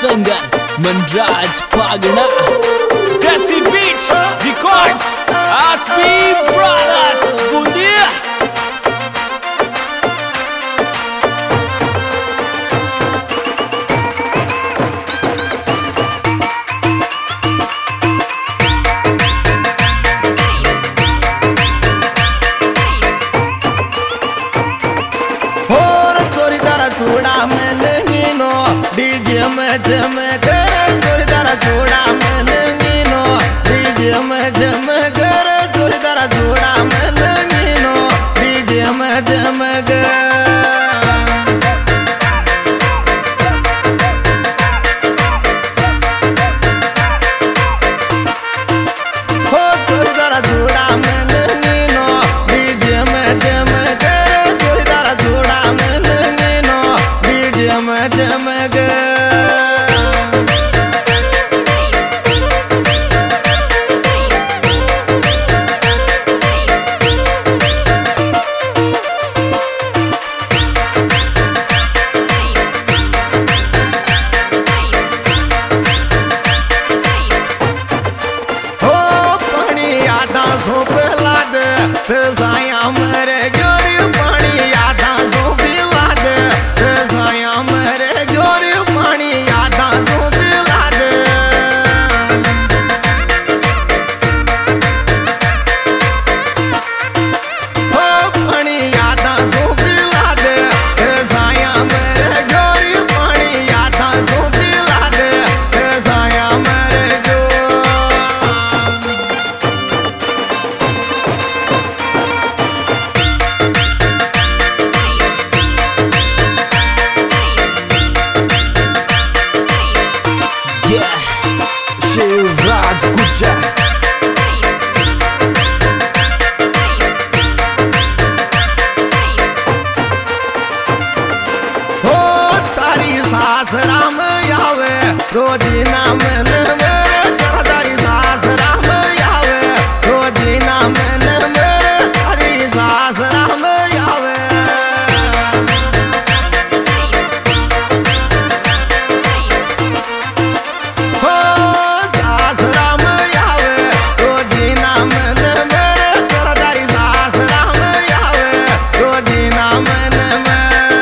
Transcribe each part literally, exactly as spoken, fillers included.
singer Manraj Pagana. Desi Beat Records, S B Brothers, Bundia. चूड़ा में नहीं no DJ में जम कर चोरी तारा चूड़ा में नहीं नो डीजे में जम कर चोरी तारा चूड़ा में नहीं नो डीजे में जम कर हो चोरी तारा चूड़ा में नहीं नो डीजे में जम कर चोरी तारा चूड़ा में जम जम ग हो पानी आधा सोप लाद साया मरे गोरी पानी आधा सोप लाद साया मरे गोरी पानी आधा सोप लाद हो पानी आधा सोप लाद साया मरे गोरी पानी आधा सोप लाद साया मरे गो Shivraj Gujar. हो तारी सास राम आवे रोजी नाम नवे तारी सास राम आवे रोजी नाम नवे तारी सास राम आवे हो सास राम आवे रोजी नाम नवे तारी सास राम आवे रोजी नाम नवे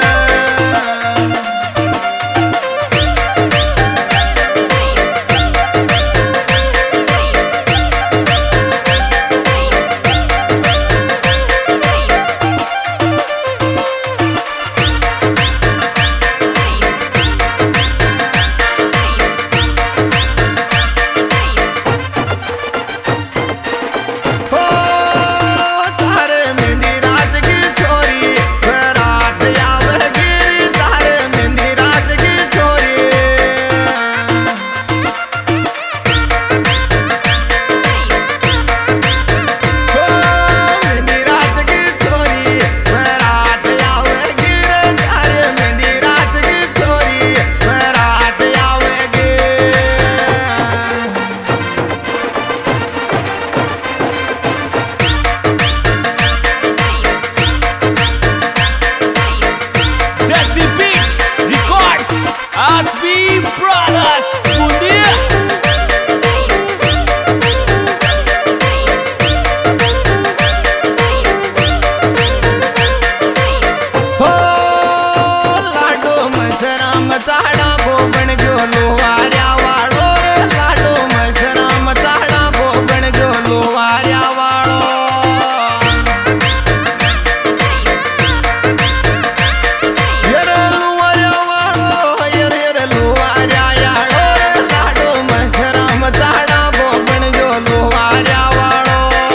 हो तारे मेहंदी रात की छोरी रात आवे गिरी तारे मेहंदी रात की छोरी हो मेहंदी रात की छोरी रात आवे गिरी तारे मेहंदी रात की छोरी रात आवे गिरी Desi Beat Records, S B Brothers, Bundia. हो लाडो मसरा मचाड़ा गोबन जो लोहारिया वाड़ो रे लाडो मसरा मचाड़ा गोबन जो लोहारिया वाड़ो येरे लुवारिया वाड़ो येरे येरे लुवारिया याड़ो रे लाडो मसरा मचाड़ा गोबन जो लोहारिया वाड़ो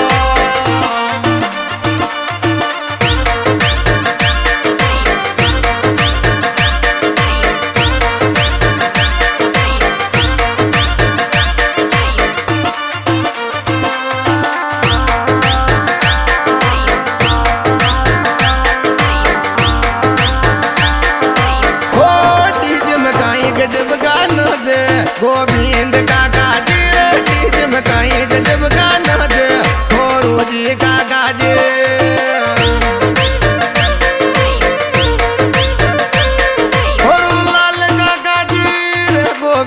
हो डीजे में काई गजब गाना दे गोविंद काका जी डीजे में काई गजब गाना दे हो रोजी काका जी हो लाल काका जी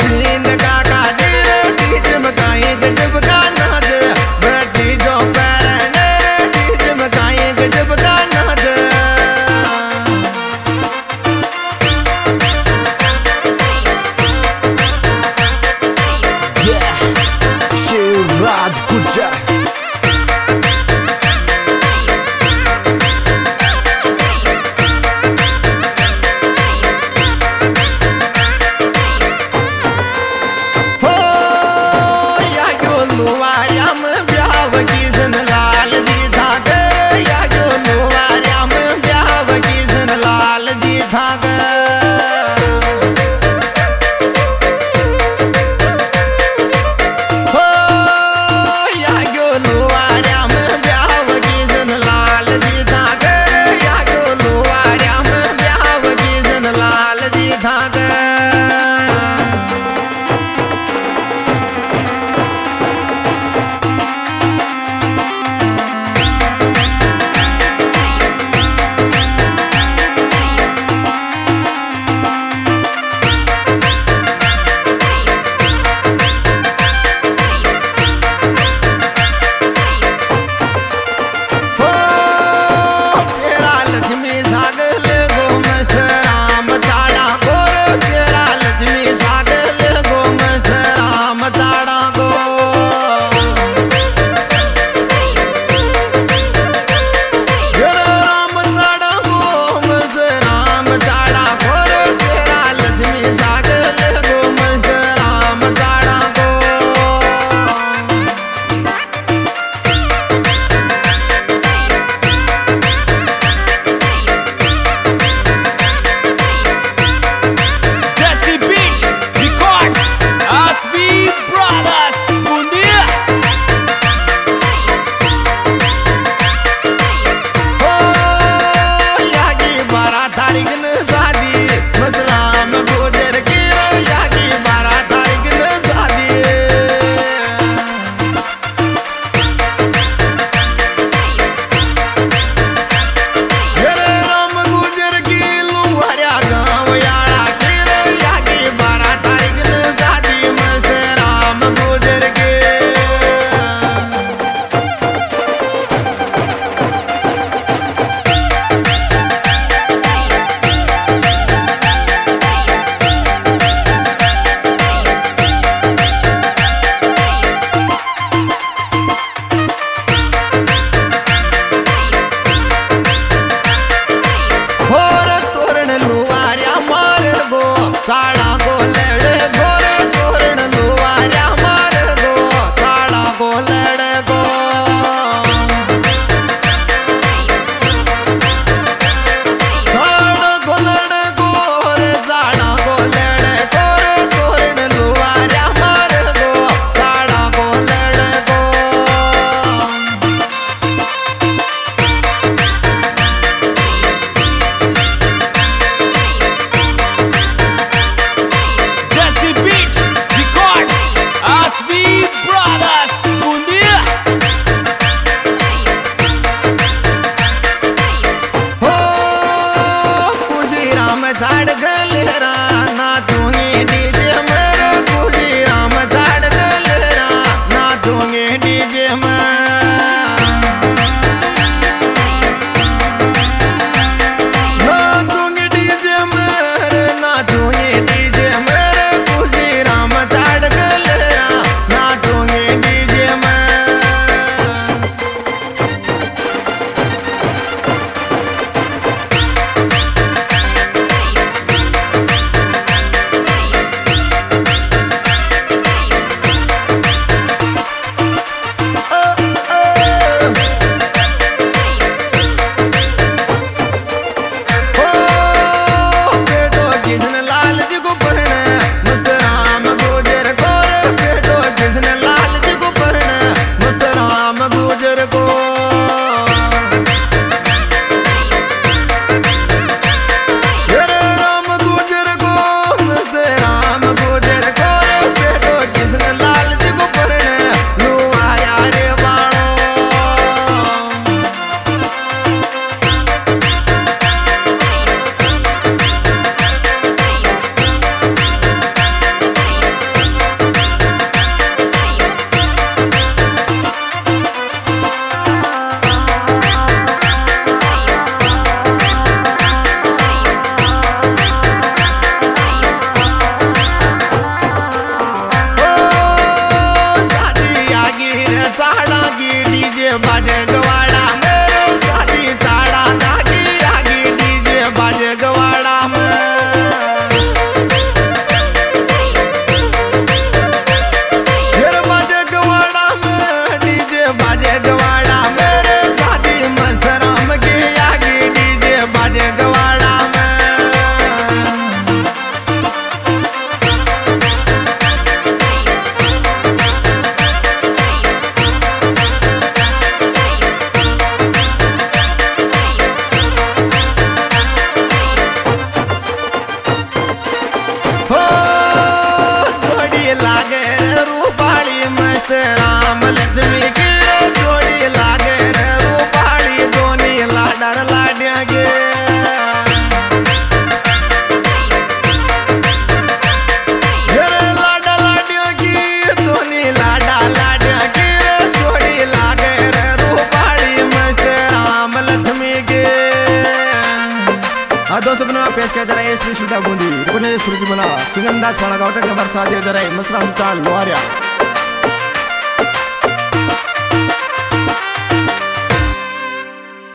श्री शुद्धा गोंदी रिपोर्टर सूरज मना सिंगंदाज पाणा गावटा के बरसात दे रहे मसरा मुतान लोहारिया।